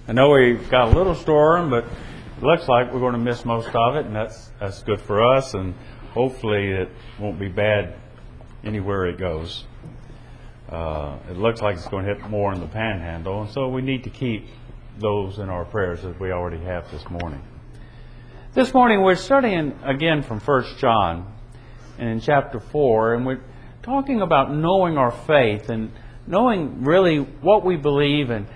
I know we've got a little storm, but it looks like we're going to miss most of it, and that's good for us, and hopefully it won't be bad anywhere it goes. It looks like it's going to hit more in the Panhandle, and so we need to keep those in our prayers as we already have this morning. This morning we're studying again from 1 John, and in chapter 4, and we're talking about knowing our faith and knowing really what we believe and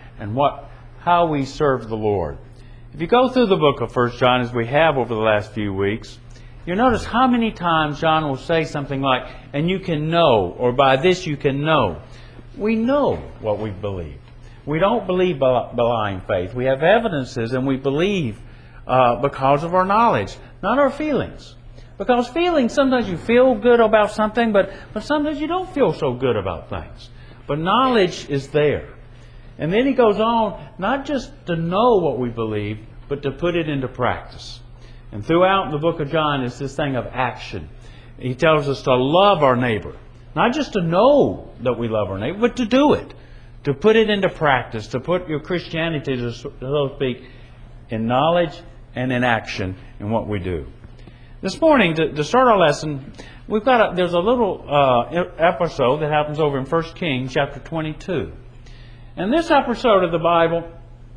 how we serve the Lord. If you go through the book of 1 John, as we have over the last few weeks, you'll notice how many times John will say something like, and you can know, or by this you can know. We know what we believe. We don't believe blind faith. We have evidences and we believe because of our knowledge, not our feelings. Because feelings, sometimes you feel good about something, but sometimes you don't feel so good about things. But knowledge is there. And then he goes on, not just to know what we believe, but to put it into practice. And throughout the book of John is this thing of action. He tells us to love our neighbor. Not just to know that we love our neighbor, but to do it. To put it into practice. To put your Christianity, so to speak, in knowledge and in action in what we do. This morning, to start our lesson, there's a little episode that happens over in 1 Kings chapter 22. And this episode of the Bible,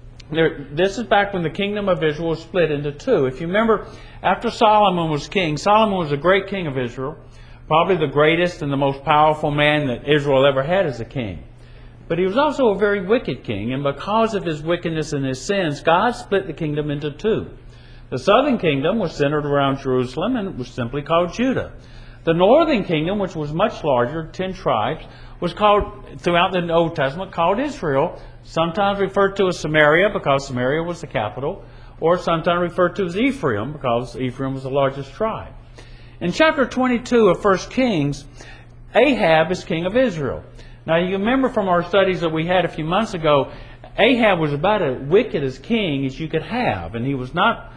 this is back when the kingdom of Israel was split into two. If you remember, after Solomon was king, Solomon was a great king of Israel, probably the greatest and the most powerful man that Israel ever had as a king. But he was also a very wicked king, and because of his wickedness and his sins, God split the kingdom into two. The southern kingdom was centered around Jerusalem and was simply called Judah. The northern kingdom, which was much larger, 10 tribes, was called, throughout the Old Testament, called Israel, sometimes referred to as Samaria because Samaria was the capital, or sometimes referred to as Ephraim because Ephraim was the largest tribe. In chapter 22 of 1 Kings, Ahab is king of Israel. Now you remember from our studies that we had a few months ago, Ahab was about as wicked as king as you could have, and he was not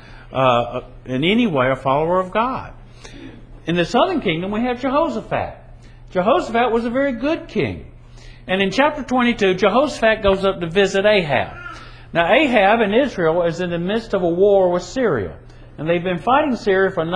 in any way a follower of God. In the southern kingdom we have Jehoshaphat. Jehoshaphat was a very good king. And in chapter 22, Jehoshaphat goes up to visit Ahab. Now Ahab in Israel is in the midst of a war with Syria. And they've been fighting Syria for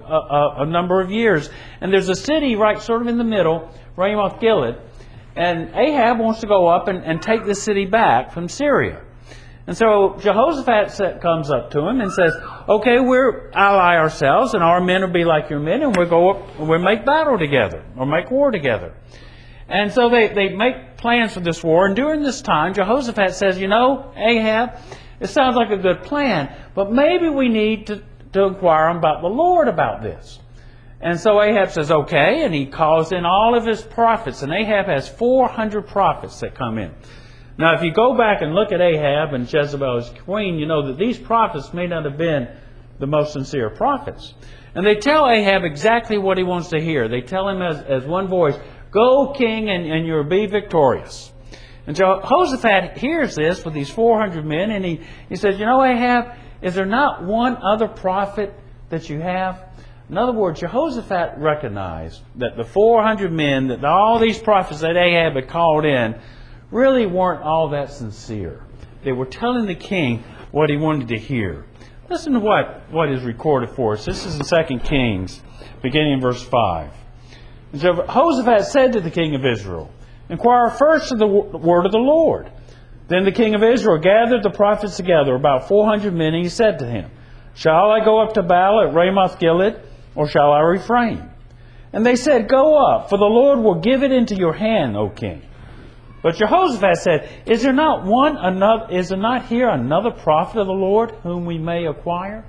a number of years. And there's a city right sort of in the middle, Ramoth Gilead. And Ahab wants to go up and take the city back from Syria. And so Jehoshaphat comes up to him and says, okay, we'll ally ourselves and our men will be like your men and we'll go up and we'll make battle together or make war together. And so they make plans for this war. And during this time, Jehoshaphat says, you know, Ahab, it sounds like a good plan, but maybe we need to inquire about the Lord about this. And so Ahab says, okay, and he calls in all of his prophets. And Ahab has 400 prophets that come in. Now, if you go back and look at Ahab and Jezebel as queen, you know that these prophets may not have been the most sincere prophets. And they tell Ahab exactly what he wants to hear. They tell him as one voice, go, king, and you'll be victorious. And Jehoshaphat hears this with these 400 men, and he says, you know, Ahab, is there not one other prophet that you have? In other words, Jehoshaphat recognized that the 400 men, that all these prophets that Ahab had called in, really weren't all that sincere. They were telling the king what he wanted to hear. Listen to what is recorded for us. This is in 2 Kings, beginning in verse 5. And Jehoshaphat said to the king of Israel, inquire first of the word of the Lord. Then the king of Israel gathered the prophets together, about 400 men, and he said to him, shall I go up to Baal at Ramoth Gilead, or shall I refrain? And they said, go up, for the Lord will give it into your hand, O king. But Jehoshaphat said, is there not here another prophet of the Lord whom we may acquire?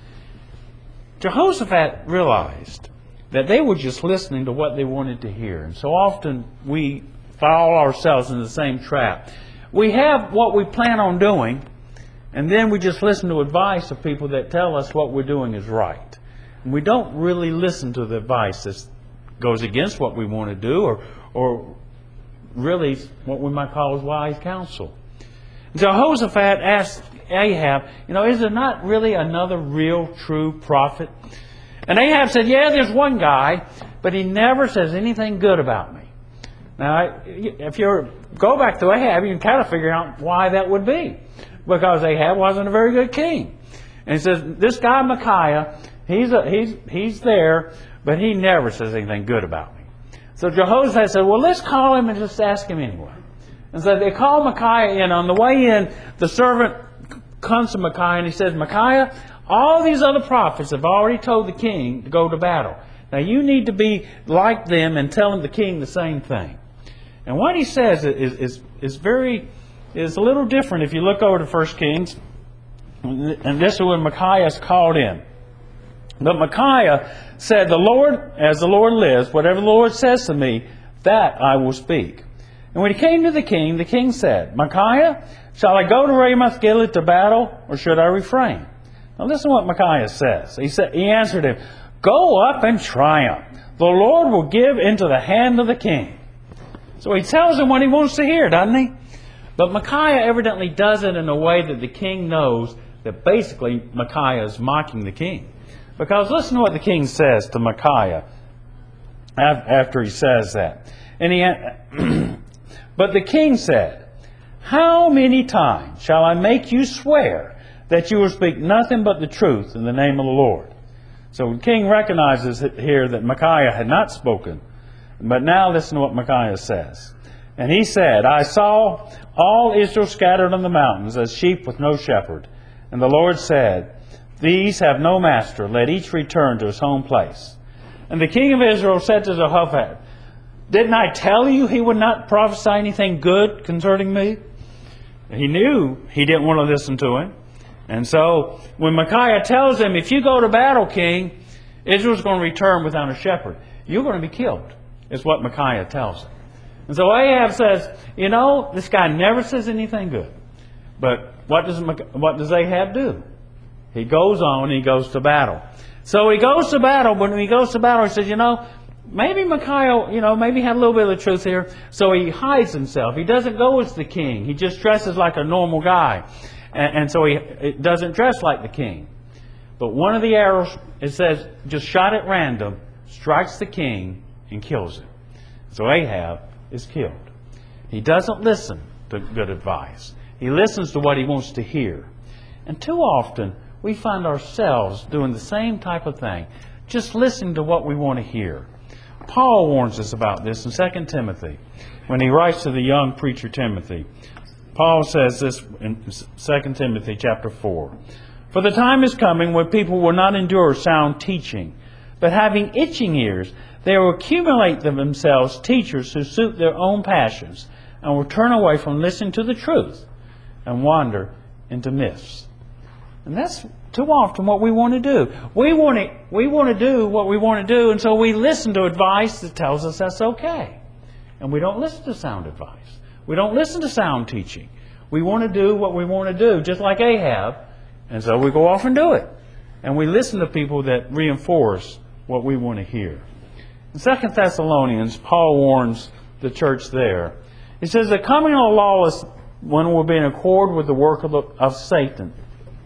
Jehoshaphat realized that they were just listening to what they wanted to hear. And so often we fall ourselves in the same trap. We have what we plan on doing, and then we just listen to advice of people that tell us what we're doing is right. And we don't really listen to the advice that goes against what we want to do or really what we might call as wise counsel. Jehoshaphat asked Ahab, you know, is there not really another real, true prophet? And Ahab said, yeah, there's one guy, but he never says anything good about me. Now, if you're go back to Ahab, you can kind of figure out why that would be. Because Ahab wasn't a very good king. And he says, this guy Micaiah, he's there, but he never says anything good about me. So Jehoshaphat said, well, let's call him and just ask him anyway. And so they call Micaiah in. On the way in, the servant comes to Micaiah and he says, Micaiah, all these other prophets have already told the king to go to battle. Now you need to be like them and tell the king the same thing. And what he says is a little different if you look over to 1 Kings. And this is when Micaiah is called in. But Micaiah said, as the Lord lives, whatever the Lord says to me, that I will speak. And when he came to the king said, Micaiah, shall I go to Ramoth Gilead to battle, or should I refrain? Now listen to what Micaiah says. He answered him, go up and triumph. The Lord will give into the hand of the king. So he tells him what he wants to hear, doesn't he? But Micaiah evidently does it in a way that the king knows that basically Micaiah is mocking the king. Because listen to what the king says to Micaiah after he says that. But the king said, how many times shall I make you swear that you will speak nothing but the truth in the name of the Lord? So the king recognizes here that Micaiah had not spoken. But now listen to what Micaiah says. And he said, I saw all Israel scattered on the mountains as sheep with no shepherd. And the Lord said, these have no master. Let each return to his home place. And the king of Israel said to Jehoshaphat, didn't I tell you he would not prophesy anything good concerning me? He knew he didn't want to listen to him. And so when Micaiah tells him, if you go to battle, king, Israel's going to return without a shepherd. You're going to be killed, is what Micaiah tells him. And so Ahab says, this guy never says anything good. But what does Ahab do? He goes on and he goes to battle. So he goes to battle. When he goes to battle, he says, maybe Micaiah, maybe had a little bit of the truth here. So he hides himself. He doesn't go as the king. He just dresses like a normal guy. And so he doesn't dress like the king. But one of the arrows, it says, just shot at random, strikes the king and kills him. So Ahab is killed. He doesn't listen to good advice. He listens to what he wants to hear. And too often, we find ourselves doing the same type of thing, just listening to what we want to hear. Paul warns us about this in 2 Timothy. When he writes to the young preacher Timothy, Paul says this in 2 Timothy chapter 4. For the time is coming when people will not endure sound teaching, but having itching ears, they will accumulate themselves teachers who suit their own passions, and will turn away from listening to the truth and wander into myths. And that's too often what we want to do. We want to do what we want to do, and so we listen to advice that tells us that's okay. And we don't listen to sound advice. We don't listen to sound teaching. We want to do what we want to do, just like Ahab, and so we go off and do it. And we listen to people that reinforce what we want to hear. In 2 Thessalonians, Paul warns the church there. He says, the coming of the lawless one will be in accord with the work of Satan,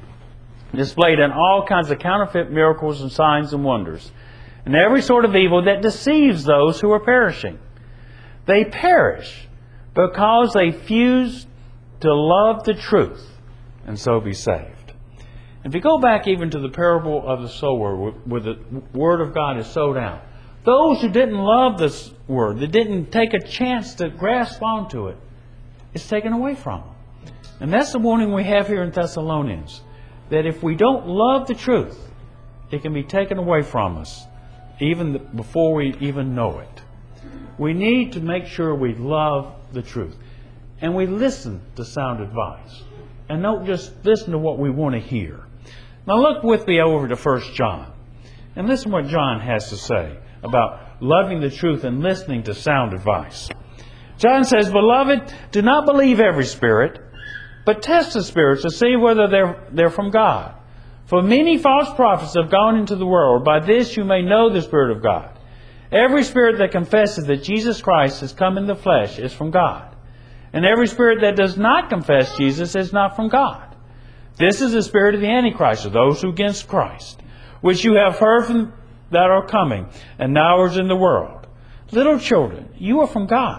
displayed in all kinds of counterfeit miracles and signs and wonders, and every sort of evil that deceives those who are perishing. They perish because they refuse to love the truth and so be saved. If you go back even to the parable of the sower, where the Word of God is sowed out, those who didn't love this Word, that didn't take a chance to grasp onto it, it's taken away from them. And that's the warning we have here in Thessalonians, that if we don't love the truth, it can be taken away from us even before we even know it. We need to make sure we love the truth. And we listen to sound advice. And don't just listen to what we want to hear. Now look with me over to 1 John. And listen to what John has to say about loving the truth and listening to sound advice. John says, Beloved, do not believe every spirit, but test the spirits to see whether they're from God. For many false prophets have gone into the world. By this you may know the Spirit of God. Every spirit that confesses that Jesus Christ has come in the flesh is from God. And every spirit that does not confess Jesus is not from God. This is the spirit of the Antichrist, of those who are against Christ, which you have heard from that are coming, and now is in the world. Little children, you are from God,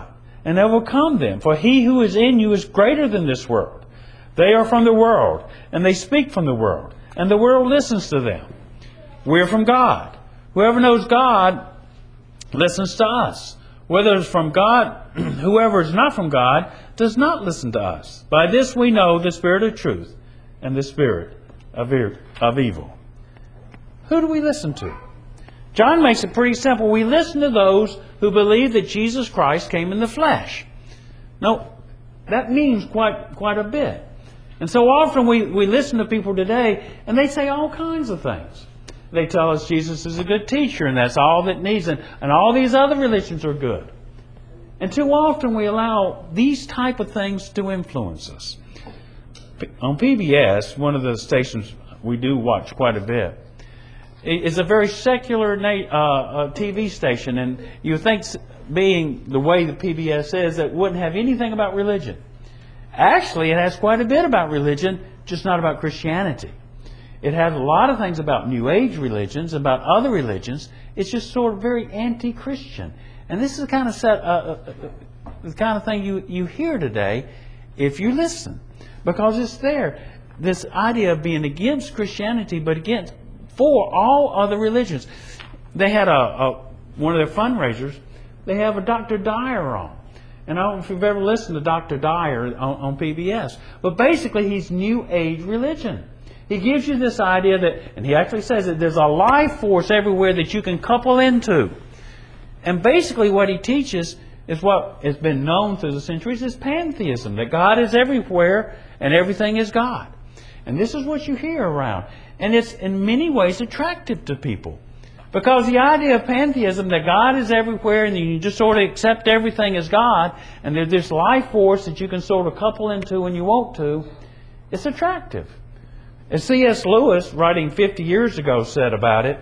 and overcome them. For he who is in you is greater than this world. They are from the world, and they speak from the world, and the world listens to them. We are from God. Whoever knows God listens to us. Whether it's from God, whoever is not from God does not listen to us. By this we know the spirit of truth and the spirit of evil. Who do we listen to? John makes it pretty simple. We listen to those who believe that Jesus Christ came in the flesh. Now, that means quite a bit. And so often we listen to people today, and they say all kinds of things. They tell us Jesus is a good teacher, and that's all that needs, and all these other religions are good. And too often we allow these type of things to influence us. On PBS, one of the stations we do watch quite a bit, it's a very secular TV station, and you think, being the way the PBS is, it wouldn't have anything about religion. Actually, it has quite a bit about religion, just not about Christianity. It has a lot of things about New Age religions, about other religions. It's just sort of very anti-Christian. And this is the kind of thing you hear today if you listen, because it's there. This idea of being against Christianity, but for all other religions. They had one of their fundraisers. They have a Dr. Dyer on. And I don't know if you've ever listened to Dr. Dyer on PBS. But basically, he's New Age religion. He gives you this idea that, and he actually says that there's a life force everywhere that you can couple into. And basically what he teaches is what has been known through the centuries as pantheism, that God is everywhere and everything is God. And this is what you hear around. And it's in many ways attractive to people. Because the idea of pantheism, that God is everywhere and you just sort of accept everything as God, and there's this life force that you can sort of couple into when you want to, it's attractive. As C.S. Lewis, writing 50 years ago, said about it,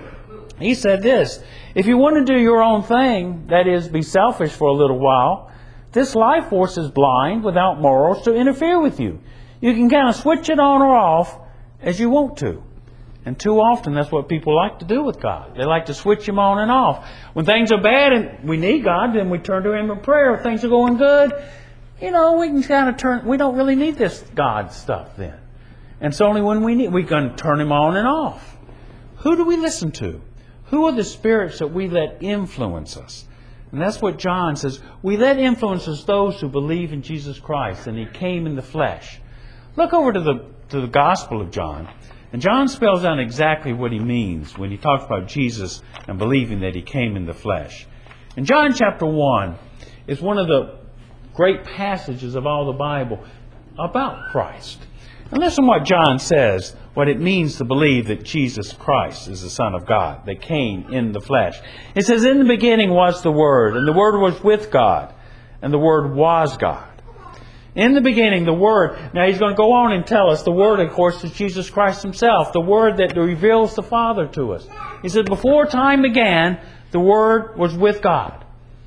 he said this: if you want to do your own thing, that is, be selfish for a little while, this life force is blind, without morals, to interfere with you. You can kind of switch it on or off as you want to. And too often that's what people like to do with God. They like to switch Him on and off. When things are bad and we need God, then we turn to Him in prayer. If things are going good, we can kind of turn. We don't really need this God stuff then. And it's only when we can turn Him on and off. Who do we listen to? Who are the spirits that we let influence us? And that's what John says. We let influence us those who believe in Jesus Christ, and He came in the flesh. Look over to the Gospel of John. And John spells out exactly what he means when he talks about Jesus and believing that He came in the flesh. In John chapter 1 is one of the great passages of all the Bible about Christ. And listen what John says, what it means to believe that Jesus Christ is the Son of God, that came in the flesh. It says, in the beginning was the Word, and the Word was with God, and the Word was God. In the beginning, the Word. Now he's going to go on and tell us the Word, of course, is Jesus Christ Himself, the Word that reveals the Father to us. He said, before time began, the Word was with God.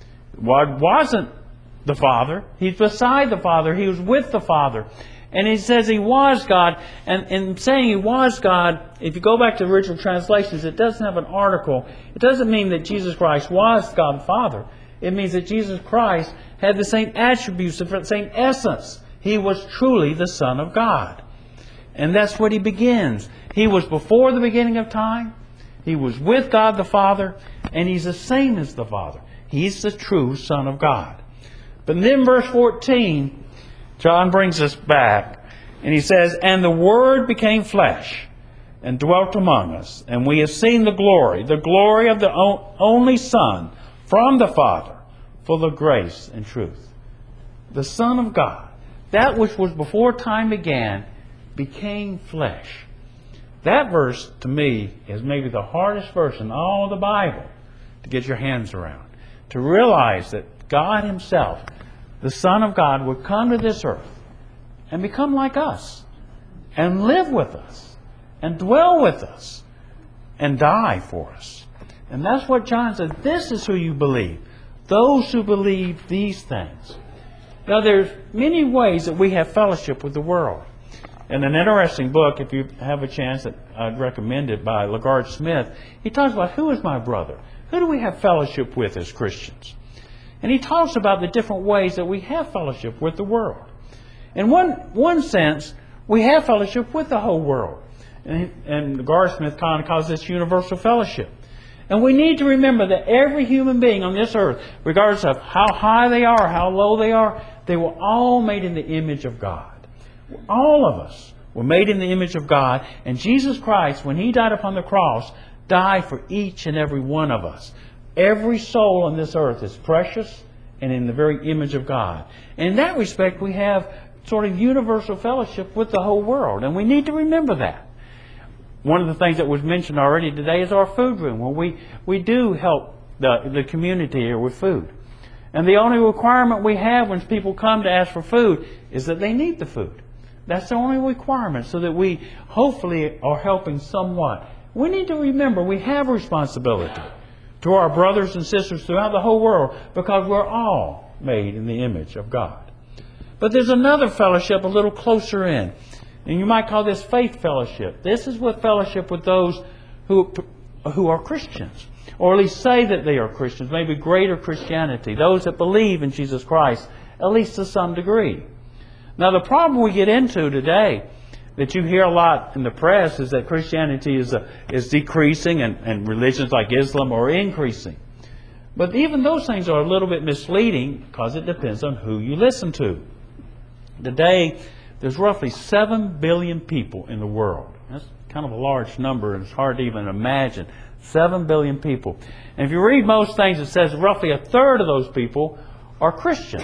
Word wasn't the Father. He's beside the Father. He was with the Father. And he says He was God. And in saying He was God, if you go back to the original translations, it doesn't have an article. It doesn't mean that Jesus Christ was God the Father. It means that Jesus Christ had the same attributes, the same essence. He was truly the Son of God. And that's what He begins. He was before the beginning of time. He was with God the Father. And He's the same as the Father. He's the true Son of God. But then verse 14, John brings us back. And he says, and the Word became flesh and dwelt among us. And we have seen the glory of the only Son from the Father, full of grace and truth. The Son of God, that which was before time began, became flesh. That verse, to me, is maybe the hardest verse in all the Bible to get your hands around. To realize that God Himself, the Son of God, would come to this earth and become like us, and live with us, and dwell with us, and die for us. And that's what John said. This is who you believe. Those who believe these things. Now, there's many ways that we have fellowship with the world. In an interesting book, if you have a chance, I'd recommend it, by LaGard Smith, he talks about who is my brother? Who do we have fellowship with as Christians? And he talks about the different ways that we have fellowship with the world. In one sense, we have fellowship with the whole world. And Garth Smith kind of calls this universal fellowship. And we need to remember that every human being on this earth, regardless of how high they are, how low they are, they were all made in the image of God. All of us were made in the image of God. And Jesus Christ, when He died upon the cross, died for each and every one of us. Every soul on this earth is precious and in the very image of God. And in that respect, we have sort of universal fellowship with the whole world. And we need to remember that. One of the things that was mentioned already today is our food room, where we do help the community here with food. And the only requirement we have when people come to ask for food is that they need the food. That's the only requirement, so that we hopefully are helping somewhat. We need to remember we have a responsibility to our brothers and sisters throughout the whole world, because we're all made in the image of God. But there's another fellowship a little closer in. And you might call this faith fellowship. This is what fellowship with those who are Christians, or at least say that they are Christians, maybe greater Christianity, those that believe in Jesus Christ, at least to some degree. Now, the problem we get into today, that you hear a lot in the press, is that Christianity is decreasing and religions like Islam are increasing. But even those things are a little bit misleading, because it depends on who you listen to. Today, there's roughly 7 billion people in the world. That's kind of a large number, and it's hard to even imagine. 7 billion people. And if you read most things, it says roughly a third of those people are Christian.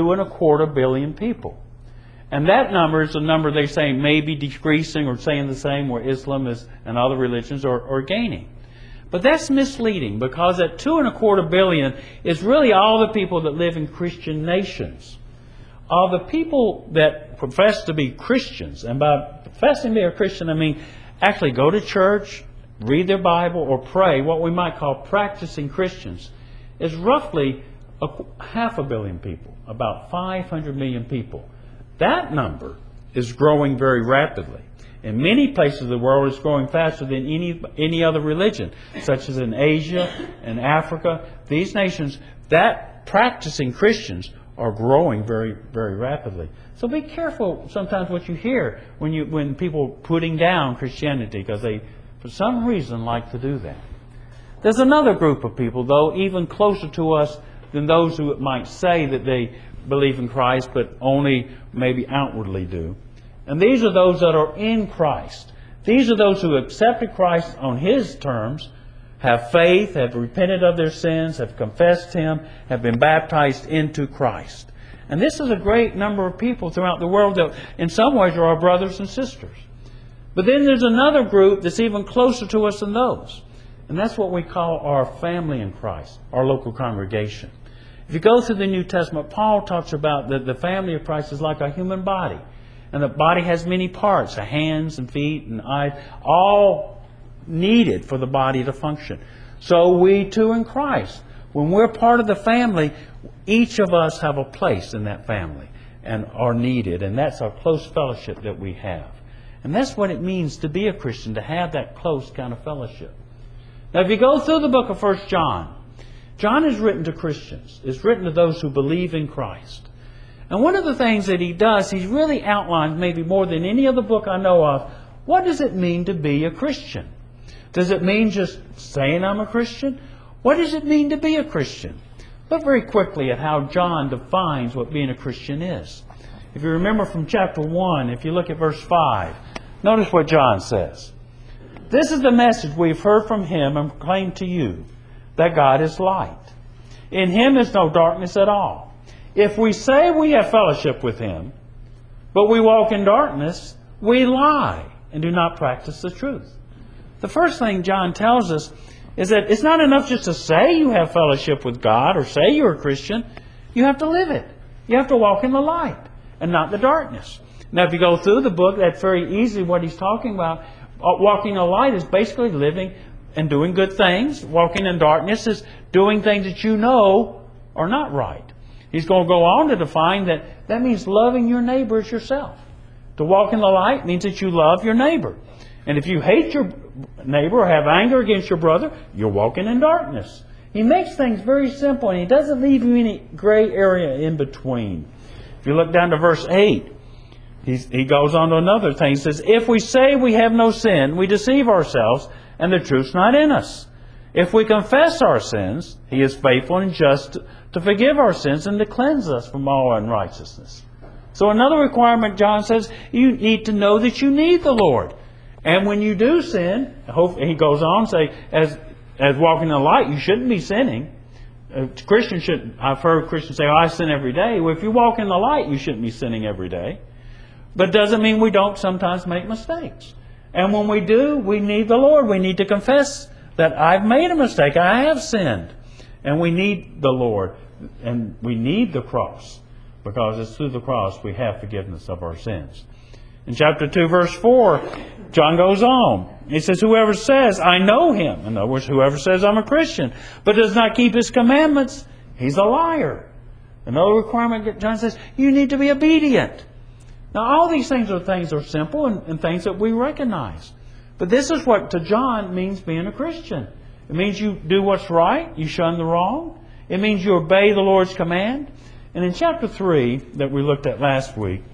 2.25 billion people. And that number is a number they say may be decreasing or staying the same, where Islam is and other religions are gaining. But that's misleading, because that 2.25 billion is really all the people that live in Christian nations. Of the people that profess to be Christians, and by professing to be a Christian, I mean actually go to church, read their Bible, or pray, what we might call practicing Christians, is roughly 500 million people, about 500 million people. That number is growing very rapidly. In many places of the world, it's growing faster than any other religion, such as in Asia and Africa. These nations, that practicing Christians are growing very, very rapidly. So be careful sometimes what you hear when people are putting down Christianity, because they, for some reason, like to do that. There's another group of people, though, even closer to us than those who might say that they believe in Christ, but only maybe outwardly do. And these are those that are in Christ. These are those who accepted Christ on His terms, have faith, have repented of their sins, have confessed Him, have been baptized into Christ. And this is a great number of people throughout the world that in some ways are our brothers and sisters. But then there's another group that's even closer to us than those. And that's what we call our family in Christ, our local congregation. If you go through the New Testament, Paul talks about that the family of Christ is like a human body. And the body has many parts, the hands and feet and eyes, all needed for the body to function. So we too in Christ, when we're part of the family, each of us have a place in that family and are needed. And that's our close fellowship that we have. And that's what it means to be a Christian, to have that close kind of fellowship. Now if you go through the book of 1 John, John is written to Christians. It's written to those who believe in Christ. And one of the things that he does, he's really outlined, maybe more than any other book I know of, what does it mean to be a Christian? Does it mean just saying I'm a Christian? What does it mean to be a Christian? Look very quickly at how John defines what being a Christian is. If you remember from chapter 1, if you look at verse 5, notice what John says. This is the message we've heard from Him and proclaimed to you, that God is light. In Him is no darkness at all. If we say we have fellowship with Him, but we walk in darkness, we lie and do not practice the truth. The first thing John tells us is that it's not enough just to say you have fellowship with God or say you're a Christian. You have to live it. You have to walk in the light and not the darkness. Now, if you go through the book, that's very easy what he's talking about. Walking in the light is basically living and doing good things. Walking in darkness is doing things that you know are not right. He's going to go on to define that means loving your neighbor as yourself. To walk in the light means that you love your neighbor. And if you hate your neighbor or have anger against your brother, you're walking in darkness. He makes things very simple, and He doesn't leave you any gray area in between. If you look down to verse 8, he goes on to another thing. He says, if we say we have no sin, we deceive ourselves, and the truth's not in us. If we confess our sins, He is faithful and just to forgive our sins and to cleanse us from all unrighteousness. So another requirement, John says, you need to know that you need the Lord. And when you do sin, he goes on to say, as walking in the light, you shouldn't be sinning. Christians should. I've heard Christians say, I sin every day. Well, if you walk in the light, you shouldn't be sinning every day. But it doesn't mean we don't sometimes make mistakes. And when we do, we need the Lord. We need to confess that I've made a mistake. I have sinned. And we need the Lord. And we need the cross. Because it's through the cross we have forgiveness of our sins. In chapter 2, verse 4, John goes on. He says, whoever says, I know Him. In other words, whoever says, I'm a Christian, but does not keep His commandments, he's a liar. Another requirement, John says, you need to be obedient. Now, all these things are simple and things that we recognize. But this is what to John means being a Christian. It means you do what's right, you shun the wrong. It means you obey the Lord's command. And in chapter 3 that we looked at last week,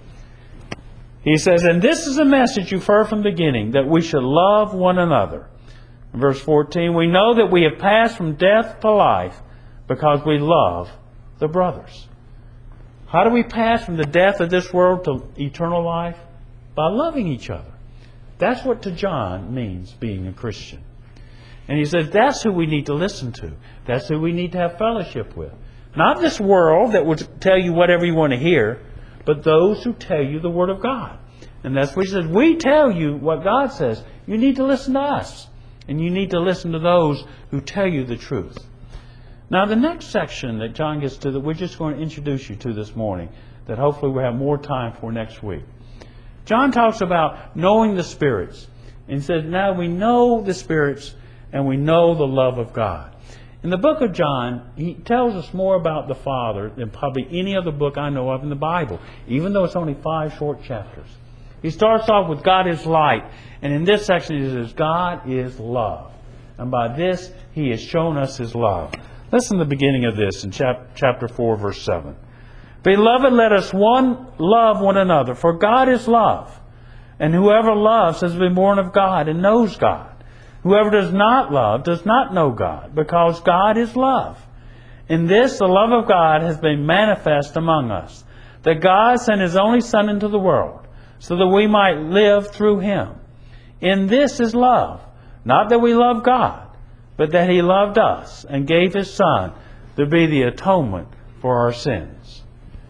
he says, and this is a message you've heard from the beginning, that we should love one another. In verse 14, we know that we have passed from death to life because we love the brothers. How do we pass from the death of this world to eternal life? By loving each other. That's what to John means being a Christian. And he says that's who we need to listen to. That's who we need to have fellowship with. Not this world that will tell you whatever you want to hear, but those who tell you the Word of God. And that's what he says. We tell you what God says. You need to listen to us. And you need to listen to those who tell you the truth. Now, the next section that John gets to that we're just going to introduce you to this morning, that hopefully we'll have more time for next week. John talks about knowing the spirits. And says, now we know the spirits and we know the love of God. In the book of John, he tells us more about the Father than probably any other book I know of in the Bible, even though it's only 5 short chapters. He starts off with God is light, and in this section he says God is love. And by this He has shown us His love. Listen to the beginning of this in chapter 4, verse 7. Beloved, let us love one another, for God is love. And whoever loves has been born of God and knows God. Whoever does not love does not know God, because God is love. In this, the love of God has been manifest among us, that God sent His only Son into the world, so that we might live through Him. In this is love, not that we love God, but that He loved us and gave His Son to be the atonement for our sins.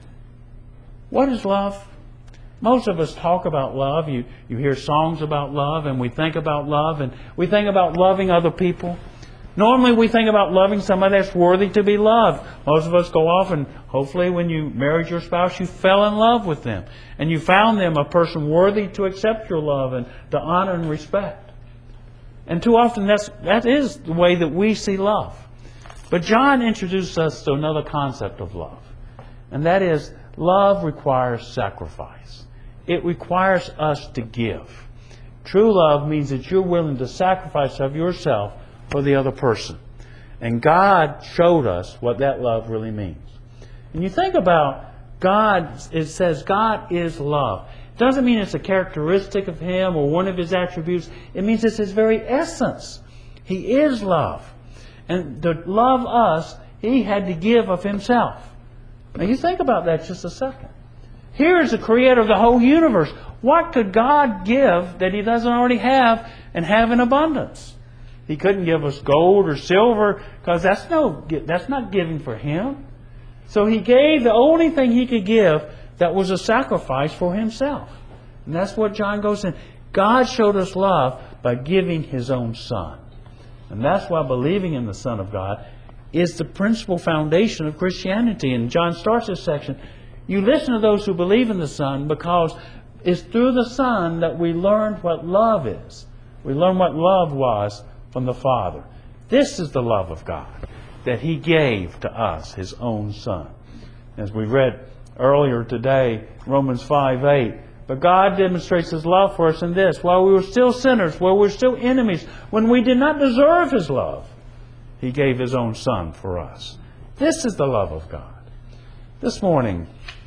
What is love? Most of us talk about love. You hear songs about love, and we think about love, and we think about loving other people. Normally we think about loving somebody that's worthy to be loved. Most of us go off and hopefully when you married your spouse, you fell in love with them. And you found them a person worthy to accept your love and to honor and respect. And too often that is the way that we see love. But John introduced us to another concept of love. And that is, love requires sacrifice. It requires us to give. True love means that you're willing to sacrifice of yourself for the other person. And God showed us what that love really means. And you think about God, it says God is love. It doesn't mean it's a characteristic of Him or one of His attributes. It means it's His very essence. He is love. And to love us, He had to give of Himself. Now you think about that just a second. Here is the Creator of the whole universe. What could God give that He doesn't already have and have in abundance? He couldn't give us gold or silver because that's not giving for Him. So He gave the only thing He could give that was a sacrifice for Himself. And that's what John goes in. God showed us love by giving His own Son. And that's why believing in the Son of God is the principal foundation of Christianity. And John starts this section. You listen to those who believe in the Son because it's through the Son that we learn what love is. We learn what love was from the Father. This is the love of God, that He gave to us His own Son. As we read earlier today, Romans 5:8, but God demonstrates His love for us in this: while we were still sinners, while we were still enemies, when we did not deserve His love, He gave His own Son for us. This is the love of God. This morning,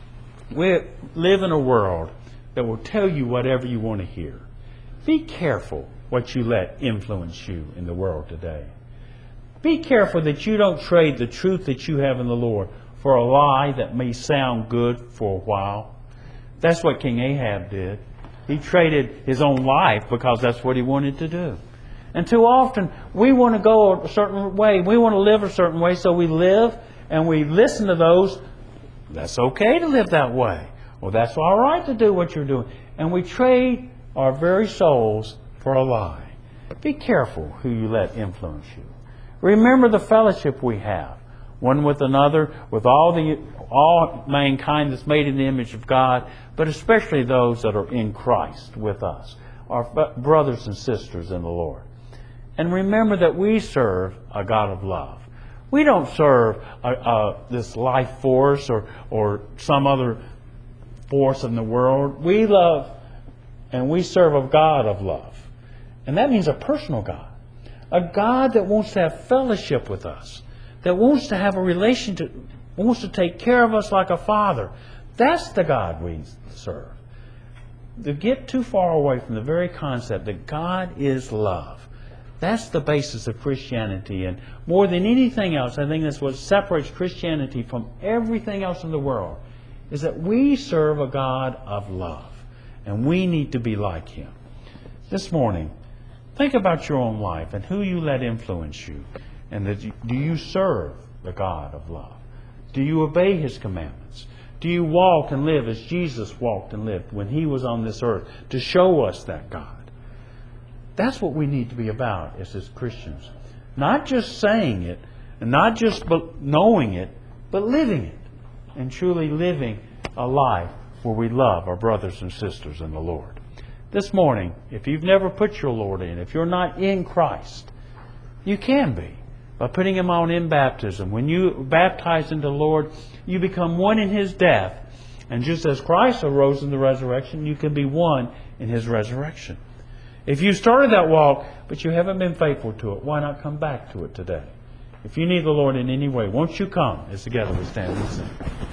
we live in a world that will tell you whatever you want to hear. Be careful what you let influence you in the world today. Be careful that you don't trade the truth that you have in the Lord for a lie that may sound good for a while. That's what King Ahab did. He traded his own life because that's what he wanted to do. And too often, we want to go a certain way. We want to live a certain way, so we live and we listen to those. That's okay to live that way. Well, that's all right to do what you're doing. And we trade our very souls for a lie. Be careful who you let influence you. Remember the fellowship we have, one with another, with all mankind that's made in the image of God, but especially those that are in Christ with us, our brothers and sisters in the Lord. And remember that we serve a God of love. We don't serve this life force or some other force in the world. We love and we serve a God of love. And that means a personal God. A God that wants to have fellowship with us. That wants to have a relationship, wants to take care of us like a father. That's the God we serve. To get too far away from the very concept that God is love. That's the basis of Christianity. And more than anything else, I think that's what separates Christianity from everything else in the world, is that we serve a God of love. And we need to be like Him. This morning, think about your own life and who you let influence you. And do you serve the God of love? Do you obey His commandments? Do you walk and live as Jesus walked and lived when He was on this earth to show us that God? That's what we need to be about as Christians. Not just saying it, and not just knowing it, but living it. And truly living a life where we love our brothers and sisters in the Lord. This morning, if you've never put your Lord in, if you're not in Christ, you can be by putting Him on in baptism. When you baptize into the Lord, you become one in His death. And just as Christ arose in the resurrection, you can be one in His resurrection. If you started that walk, but you haven't been faithful to it, why not come back to it today? If you need the Lord in any way, won't you come as together we stand and sing?